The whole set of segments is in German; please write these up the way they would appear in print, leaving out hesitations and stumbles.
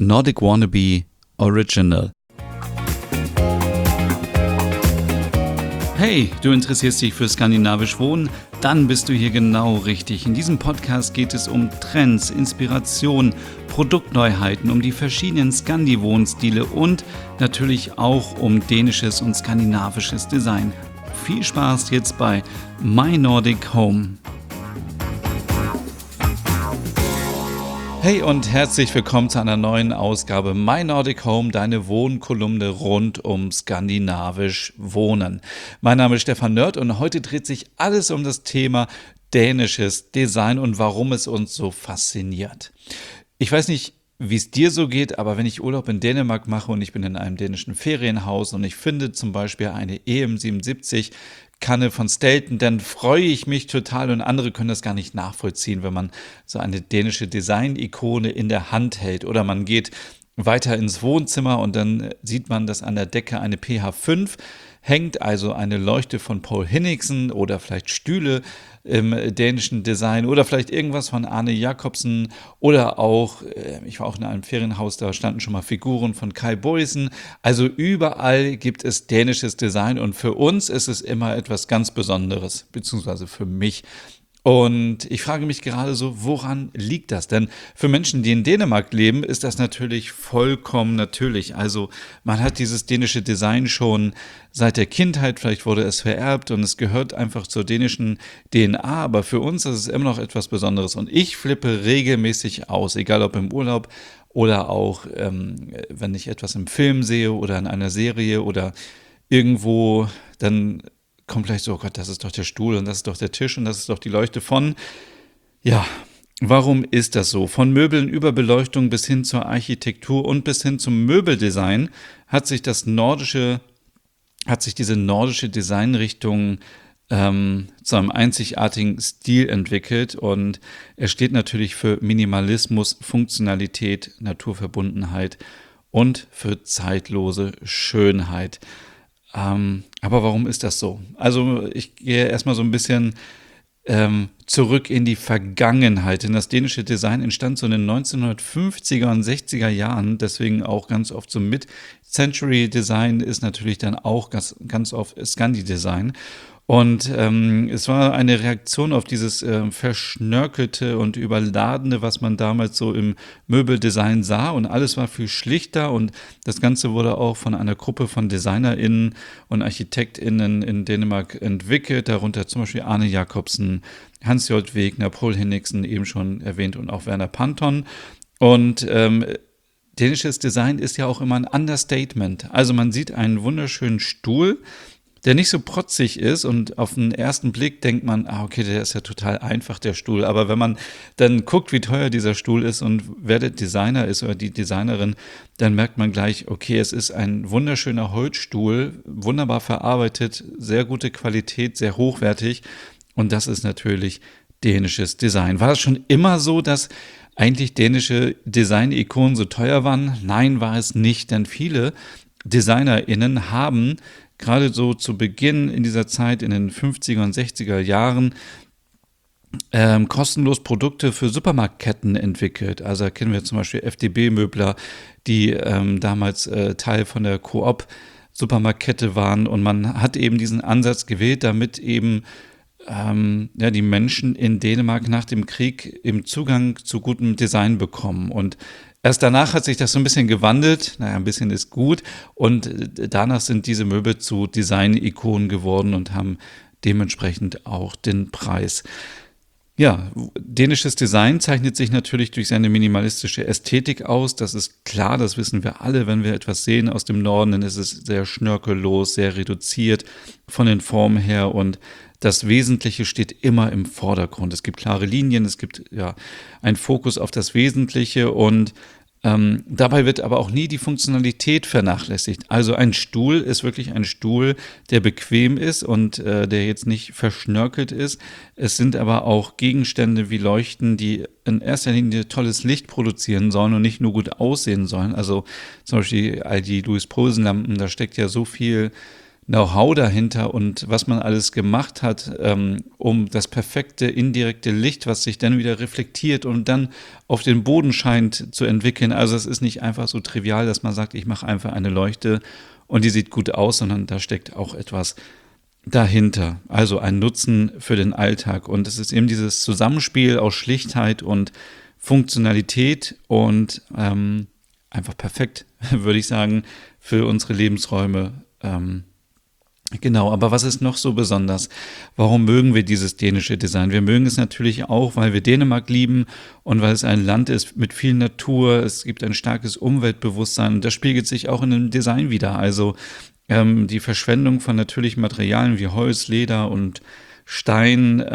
Nordic Wannabe Original. Hey, du interessierst dich für skandinavisch Wohnen? Dann bist du hier genau richtig. In diesem Podcast geht es um Trends, Inspiration, Produktneuheiten, um die verschiedenen Scandi-Wohnstile und natürlich auch um dänisches und skandinavisches Design. Viel Spaß jetzt bei My Nordic Home. Hey und herzlich willkommen zu einer neuen Ausgabe My Nordic Home, deine Wohnkolumne rund um skandinavisch Wohnen. Mein Name ist Stefan Nörth und heute dreht sich alles um das Thema dänisches Design und warum es uns so fasziniert. Ich weiß nicht, wie es dir so geht, aber wenn ich Urlaub in Dänemark mache und ich bin in einem dänischen Ferienhaus und ich finde zum Beispiel eine EM77 Kanne von Stelten, dann freue ich mich total und andere können das gar nicht nachvollziehen, wenn man so eine dänische Design-Ikone in der Hand hält oder man geht weiter ins Wohnzimmer und dann sieht man, dass an der Decke eine PH5 hängt, also eine Leuchte von Poul Henningsen oder vielleicht Stühle im dänischen Design oder vielleicht irgendwas von Arne Jacobsen oder auch, ich war auch in einem Ferienhaus, da standen schon mal Figuren von Kai Boysen. Also überall gibt es dänisches Design und für uns ist es immer etwas ganz Besonderes, beziehungsweise für mich. Und ich frage mich gerade so, woran liegt das? Denn für Menschen, die in Dänemark leben, ist das natürlich vollkommen natürlich. Also man hat dieses dänische Design schon seit der Kindheit, vielleicht wurde es vererbt und es gehört einfach zur dänischen DNA, aber für uns ist es immer noch etwas Besonderes. Und ich flippe regelmäßig aus, egal ob im Urlaub oder auch, wenn ich etwas im Film sehe oder in einer Serie oder irgendwo, dann kommt gleich so, oh Gott, das ist doch der Stuhl und das ist doch der Tisch und das ist doch die Leuchte von. Ja, warum ist das so? Von Möbeln über Beleuchtung bis hin zur Architektur und bis hin zum Möbeldesign hat sich diese nordische Designrichtung zu einem einzigartigen Stil entwickelt und er steht natürlich für Minimalismus, Funktionalität, Naturverbundenheit und für zeitlose Schönheit. Aber warum ist das so? Also ich gehe erstmal so ein bisschen zurück in die Vergangenheit. Denn das dänische Design entstand so in den 1950er und 60er Jahren, deswegen auch ganz oft so Mid-Century-Design ist natürlich dann auch ganz oft Scandi-Design. Und es war eine Reaktion auf dieses verschnörkelte und überladene, was man damals so im Möbeldesign sah. Und alles war viel schlichter und das Ganze wurde auch von einer Gruppe von DesignerInnen und ArchitektInnen in Dänemark entwickelt. Darunter zum Beispiel Arne Jacobsen, Hans-J. Wegner, Poul Henningsen, eben schon erwähnt, und auch Werner Panton. Und dänisches Design ist ja auch immer ein Understatement. Also man sieht einen wunderschönen Stuhl, der nicht so protzig ist und auf den ersten Blick denkt man, okay, der ist ja total einfach, der Stuhl. Aber wenn man dann guckt, wie teuer dieser Stuhl ist und wer der Designer ist oder die Designerin, dann merkt man gleich, okay, es ist ein wunderschöner Holzstuhl, wunderbar verarbeitet, sehr gute Qualität, sehr hochwertig. Und das ist natürlich dänisches Design. War das schon immer so, dass eigentlich dänische Design-Ikonen so teuer waren? Nein, war es nicht, denn viele DesignerInnen haben gerade so zu Beginn in dieser Zeit, in den 50er und 60er Jahren, kostenlos Produkte für Supermarktketten entwickelt. Also da kennen wir zum Beispiel FDB-Möbler, die damals Teil von der Coop Supermarktkette waren. Und man hat eben diesen Ansatz gewählt, damit eben die Menschen in Dänemark nach dem Krieg eben Zugang zu gutem Design bekommen. Und erst danach hat sich das so ein bisschen gewandelt, ein bisschen ist gut, und danach sind diese Möbel zu Design-Ikonen geworden und haben dementsprechend auch den Preis. Ja, dänisches Design zeichnet sich natürlich durch seine minimalistische Ästhetik aus, das ist klar, das wissen wir alle, wenn wir etwas sehen aus dem Norden, dann ist es sehr schnörkellos, sehr reduziert von den Formen her und das Wesentliche steht immer im Vordergrund. Es gibt klare Linien, es gibt einen Fokus auf das Wesentliche und dabei wird aber auch nie die Funktionalität vernachlässigt. Also ein Stuhl ist wirklich ein Stuhl, der bequem ist und der jetzt nicht verschnörkelt ist. Es sind aber auch Gegenstände wie Leuchten, die in erster Linie tolles Licht produzieren sollen und nicht nur gut aussehen sollen. Also zum Beispiel all die Louis Poulsen Lampen, da steckt ja so viel Know-how dahinter und was man alles gemacht hat, um das perfekte indirekte Licht, was sich dann wieder reflektiert und dann auf den Boden scheint, zu entwickeln. Also es ist nicht einfach so trivial, dass man sagt, ich mache einfach eine Leuchte und die sieht gut aus, sondern da steckt auch etwas dahinter. Also ein Nutzen für den Alltag. Und es ist eben dieses Zusammenspiel aus Schlichtheit und Funktionalität und einfach perfekt, würde ich sagen, für unsere Lebensräume. Genau, aber was ist noch so besonders? Warum mögen wir dieses dänische Design? Wir mögen es natürlich auch, weil wir Dänemark lieben und weil es ein Land ist mit viel Natur. Es gibt ein starkes Umweltbewusstsein und das spiegelt sich auch in dem Design wider. Also die Verschwendung von natürlichen Materialien wie Holz, Leder und Stein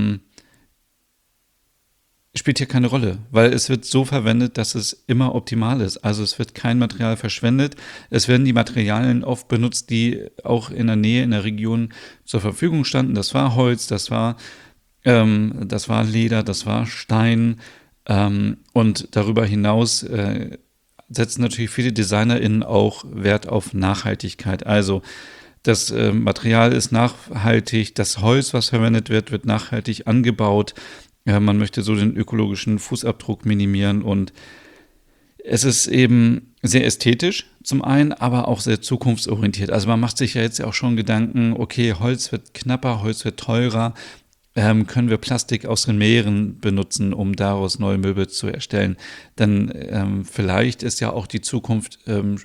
spielt hier keine Rolle, weil es wird so verwendet, dass es immer optimal ist. Also es wird kein Material verschwendet. Es werden die Materialien oft benutzt, die auch in der Nähe, in der Region zur Verfügung standen. Das war Holz, das war Leder, das war Stein. Und darüber hinaus setzen natürlich viele DesignerInnen auch Wert auf Nachhaltigkeit. Also das Material ist nachhaltig, das Holz, was verwendet wird, wird nachhaltig angebaut. Ja, man möchte so den ökologischen Fußabdruck minimieren und es ist eben sehr ästhetisch zum einen, aber auch sehr zukunftsorientiert. Also man macht sich ja jetzt auch schon Gedanken, okay, Holz wird knapper, Holz wird teurer, können wir Plastik aus den Meeren benutzen, um daraus neue Möbel zu erstellen. Dann vielleicht ist ja auch die Zukunft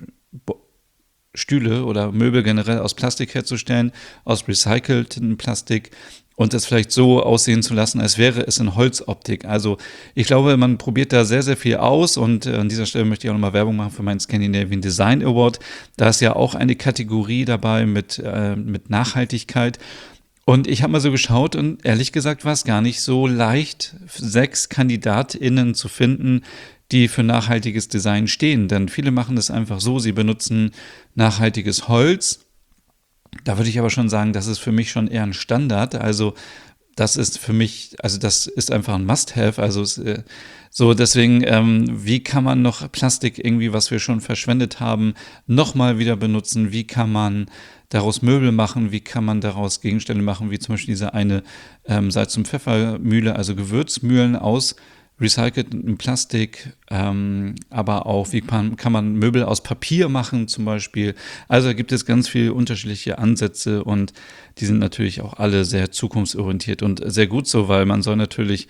Stühle oder Möbel generell aus Plastik herzustellen, aus recyceltem Plastik und es vielleicht so aussehen zu lassen, als wäre es in Holzoptik. Also ich glaube, man probiert da sehr, sehr viel aus und an dieser Stelle möchte ich auch nochmal Werbung machen für meinen Scandinavian Design Award. Da ist ja auch eine Kategorie dabei mit Nachhaltigkeit. Und ich habe mal so geschaut und ehrlich gesagt war es gar nicht so leicht, 6 KandidatInnen zu finden, die für nachhaltiges Design stehen. Denn viele machen das einfach so, sie benutzen nachhaltiges Holz. Da würde ich aber schon sagen, das ist für mich schon eher ein Standard. Also das ist für mich, also das ist einfach ein Must-Have. Also so deswegen, wie kann man noch Plastik irgendwie, was wir schon verschwendet haben, nochmal wieder benutzen? Wie kann man daraus Möbel machen? Wie kann man daraus Gegenstände machen, wie zum Beispiel diese eine Salz- und Pfeffermühle, also Gewürzmühlen aus recyceltem Plastik, aber auch, wie kann man Möbel aus Papier machen zum Beispiel. Also da gibt es ganz viele unterschiedliche Ansätze und die sind natürlich auch alle sehr zukunftsorientiert und sehr gut so, weil man soll natürlich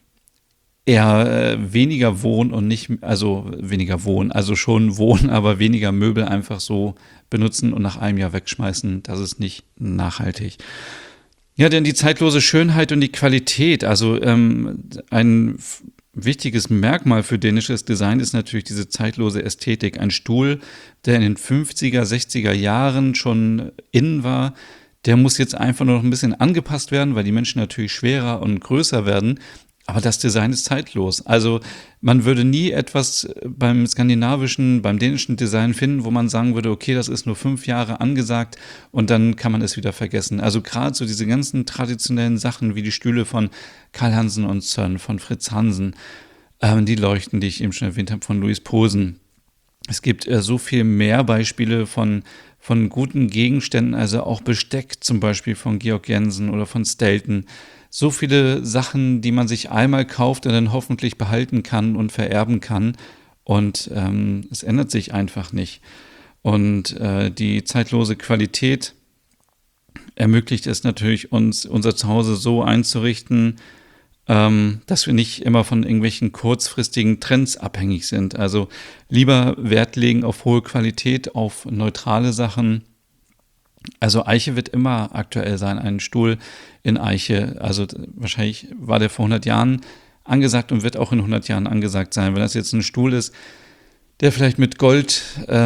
eher weniger wohnen und nicht, also weniger wohnen, also schon wohnen, aber weniger Möbel einfach so benutzen und nach einem Jahr wegschmeißen. Das ist nicht nachhaltig. Ja, denn die zeitlose Schönheit und die Qualität, also ein wichtiges Merkmal für dänisches Design ist natürlich diese zeitlose Ästhetik. Ein Stuhl, der in den 50er, 60er Jahren schon in war, der muss jetzt einfach nur noch ein bisschen angepasst werden, weil die Menschen natürlich schwerer und größer werden. Aber das Design ist zeitlos. Also man würde nie etwas beim skandinavischen, beim dänischen Design finden, wo man sagen würde, okay, das ist nur 5 Jahre angesagt und dann kann man es wieder vergessen. Also gerade so diese ganzen traditionellen Sachen wie die Stühle von Karl Hansen und Son, von Fritz Hansen, die Leuchten, die ich eben schon erwähnt habe, von Louis Posen. Es gibt so viel mehr Beispiele von guten Gegenständen, also auch Besteck zum Beispiel von Georg Jensen oder von Stelton. So viele Sachen, die man sich einmal kauft und dann hoffentlich behalten kann und vererben kann. Und es ändert sich einfach nicht. Und die zeitlose Qualität ermöglicht es natürlich uns, unser Zuhause so einzurichten, dass wir nicht immer von irgendwelchen kurzfristigen Trends abhängig sind. Also lieber Wert legen auf hohe Qualität, auf neutrale Sachen. Also Eiche wird immer aktuell sein, ein Stuhl in Eiche. Also wahrscheinlich war der vor 100 Jahren angesagt und wird auch in 100 Jahren angesagt sein. Wenn das jetzt ein Stuhl ist, der vielleicht mit Gold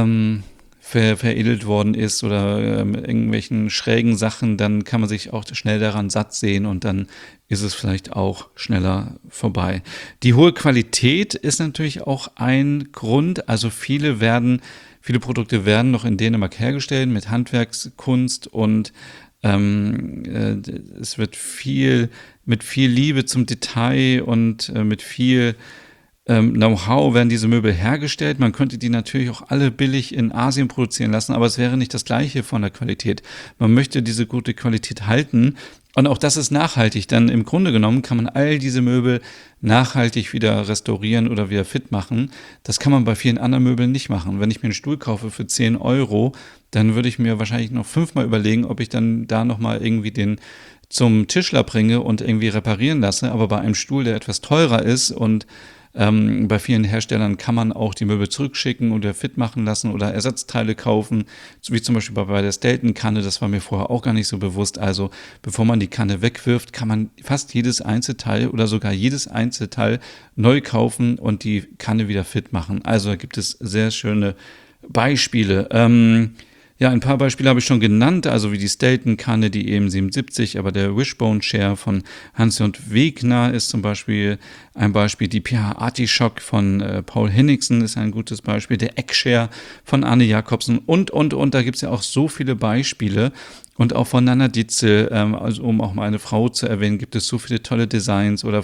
veredelt worden ist oder irgendwelchen schrägen Sachen, dann kann man sich auch schnell daran satt sehen und dann ist es vielleicht auch schneller vorbei. Die hohe Qualität ist natürlich auch ein Grund. Also viele Produkte werden noch in Dänemark hergestellt mit Handwerkskunst und es wird mit viel Liebe zum Detail und mit viel Know-how werden diese Möbel hergestellt. Man könnte die natürlich auch alle billig in Asien produzieren lassen, aber es wäre nicht das Gleiche von der Qualität. Man möchte diese gute Qualität halten. Und auch das ist nachhaltig, denn im Grunde genommen kann man all diese Möbel nachhaltig wieder restaurieren oder wieder fit machen. Das kann man bei vielen anderen Möbeln nicht machen. Wenn ich mir einen Stuhl kaufe für 10 Euro, dann würde ich mir wahrscheinlich noch 5-mal überlegen, ob ich dann da nochmal irgendwie den zum Tischler bringe und irgendwie reparieren lasse. Aber bei einem Stuhl, der etwas teurer ist und bei vielen Herstellern kann man auch die Möbel zurückschicken oder fit machen lassen oder Ersatzteile kaufen, so wie zum Beispiel bei der Stelton-Kanne, das war mir vorher auch gar nicht so bewusst. Also bevor man die Kanne wegwirft, kann man fast jedes Einzelteil oder sogar jedes Einzelteil neu kaufen und die Kanne wieder fit machen. Also da gibt es sehr schöne Beispiele. Ja, ein paar Beispiele habe ich schon genannt, also wie die Stelton-Kanne, die EM77, aber der Wishbone-Chair von Hans und Wegner ist zum Beispiel ein Beispiel. Die PH Artischock von Paul Henningsen ist ein gutes Beispiel. Der Eckchair von Arne Jacobsen und. Da gibt es ja auch so viele Beispiele. Und auch von Nana Dietzel, also um auch mal eine Frau zu erwähnen, gibt es so viele tolle Designs oder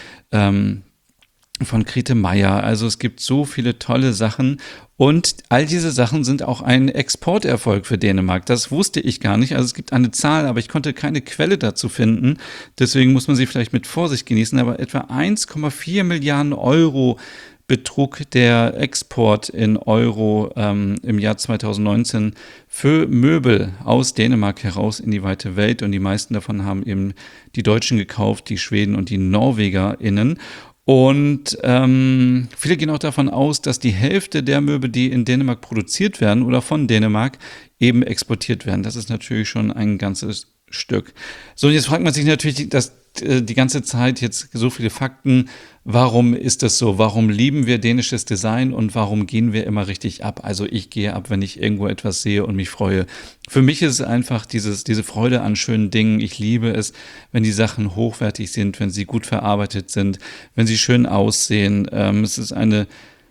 von Grete Meyer. Also es gibt so viele tolle Sachen und all diese Sachen sind auch ein Exporterfolg für Dänemark. Das wusste ich gar nicht. Also es gibt eine Zahl, aber ich konnte keine Quelle dazu finden. Deswegen muss man sie vielleicht mit Vorsicht genießen. Aber etwa 1,4 Milliarden Euro betrug der Export in Euro im Jahr 2019 für Möbel aus Dänemark heraus in die weite Welt. Und die meisten davon haben eben die Deutschen gekauft, die Schweden und die NorwegerInnen. Und viele gehen auch davon aus, dass die Hälfte der Möbel, die in Dänemark produziert werden oder von Dänemark, eben exportiert werden. Das ist natürlich schon ein ganzes Stück. So, jetzt fragt man sich natürlich die ganze Zeit jetzt so viele Fakten. Warum ist das so? Warum lieben wir dänisches Design und warum gehen wir immer richtig ab? Also ich gehe ab, wenn ich irgendwo etwas sehe und mich freue. Für mich ist es einfach diese Freude an schönen Dingen. Ich liebe es, wenn die Sachen hochwertig sind, wenn sie gut verarbeitet sind, wenn sie schön aussehen. Es ist eine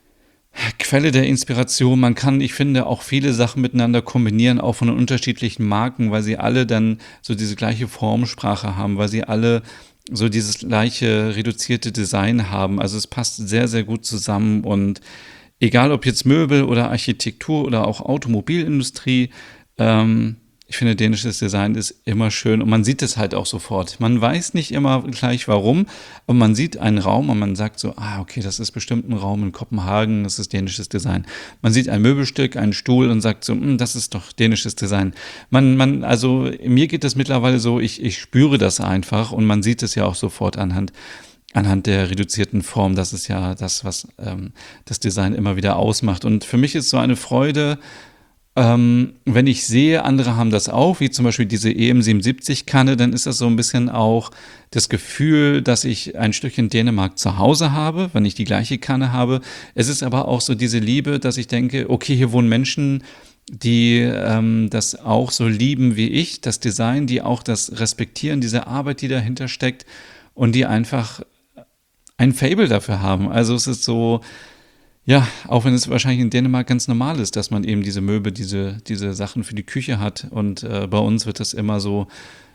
Quelle der Inspiration. Man kann, ich finde, auch viele Sachen miteinander kombinieren, auch von den unterschiedlichen Marken, weil sie alle dann so diese gleiche Formsprache haben, weil sie alle so dieses gleiche reduzierte Design haben. Also es passt sehr, sehr gut zusammen und egal ob jetzt Möbel oder Architektur oder auch Automobilindustrie, ich finde, dänisches Design ist immer schön und man sieht es halt auch sofort. Man weiß nicht immer gleich warum, aber man sieht einen Raum und man sagt so, okay, das ist bestimmt ein Raum in Kopenhagen, das ist dänisches Design. Man sieht ein Möbelstück, einen Stuhl und sagt so, das ist doch dänisches Design. Also mir geht das mittlerweile so, ich spüre das einfach und man sieht es ja auch sofort anhand der reduzierten Form. Das ist ja das, was das Design immer wieder ausmacht. Und für mich ist so eine Freude, wenn ich sehe, andere haben das auch, wie zum Beispiel diese EM77-Kanne, dann ist das so ein bisschen auch das Gefühl, dass ich ein Stückchen Dänemark zu Hause habe, wenn ich die gleiche Kanne habe. Es ist aber auch so diese Liebe, dass ich denke, okay, hier wohnen Menschen, die das auch so lieben wie ich, das Design, die auch das respektieren, diese Arbeit, die dahinter steckt und die einfach ein Faible dafür haben. Also es ist so, ja, auch wenn es wahrscheinlich in Dänemark ganz normal ist, dass man eben diese Möbel, diese Sachen für die Küche hat. Und bei uns wird das immer so,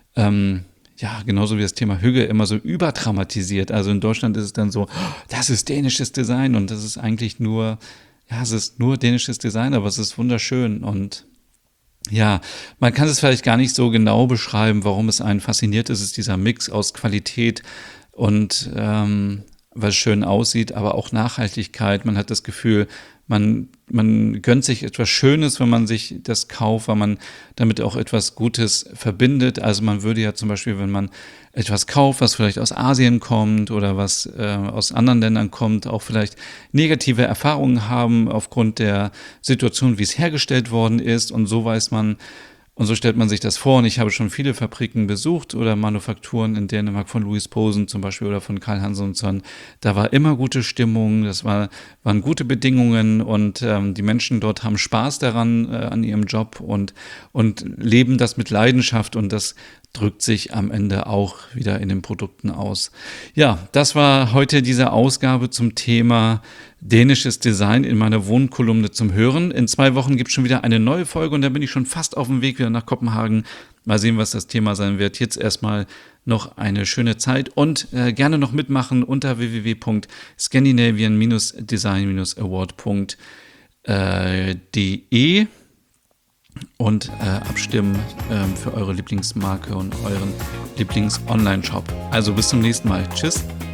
genauso wie das Thema Hüge, immer so überdramatisiert. Also in Deutschland ist es dann so, das ist dänisches Design und das ist eigentlich nur, es ist nur dänisches Design, aber es ist wunderschön. Und ja, man kann es vielleicht gar nicht so genau beschreiben, warum es einen fasziniert. Es ist dieser Mix aus Qualität und weil es schön aussieht, aber auch Nachhaltigkeit. Man hat das Gefühl, man gönnt sich etwas Schönes, wenn man sich das kauft, weil man damit auch etwas Gutes verbindet. Also man würde ja zum Beispiel, wenn man etwas kauft, was vielleicht aus Asien kommt oder was aus anderen Ländern kommt, auch vielleicht negative Erfahrungen haben aufgrund der Situation, wie es hergestellt worden ist. Und so weiß man, und so stellt man sich das vor. Und ich habe schon viele Fabriken besucht oder Manufakturen in Dänemark von Louis Posen zum Beispiel oder von Karl Hansson. Da war immer gute Stimmung, waren gute Bedingungen und die Menschen dort haben Spaß daran, an ihrem Job und leben das mit Leidenschaft und das drückt sich am Ende auch wieder in den Produkten aus. Ja, das war heute diese Ausgabe zum Thema dänisches Design in meiner Wohnkolumne zum Hören. In 2 Wochen gibt es schon wieder eine neue Folge und da bin ich schon fast auf dem Weg wieder nach Kopenhagen. Mal sehen, was das Thema sein wird. Jetzt erstmal noch eine schöne Zeit und gerne noch mitmachen unter www.scandinavian-design-award.de und abstimmen für eure Lieblingsmarke und euren Lieblings-Online-Shop. Also bis zum nächsten Mal. Tschüss.